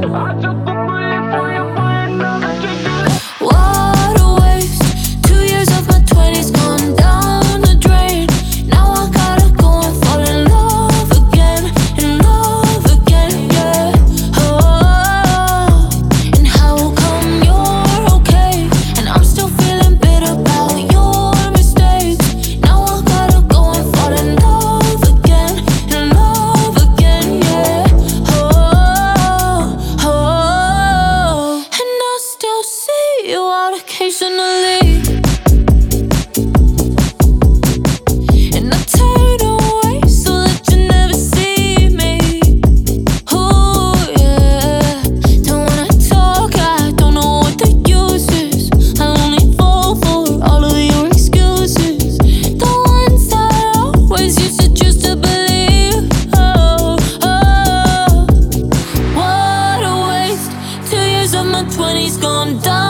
I took a bullet for you, but never take it. What a waste. 2 years of my 20s gone down the drain. Now I gotta go and fall in love again, yeah. Oh, and how come you're okay and I'm still feeling bitter about your mistakes? Now I gotta go and fall in love again, yeah. Oh, and I still see you out occasionally. And I turn away so that you never see me. Oh yeah, don't wanna talk, I don't know what the use is. I only fall for all of your excuses, the ones I always used to choose to believe. Oh, what a waste. 2 years of my 20s gone down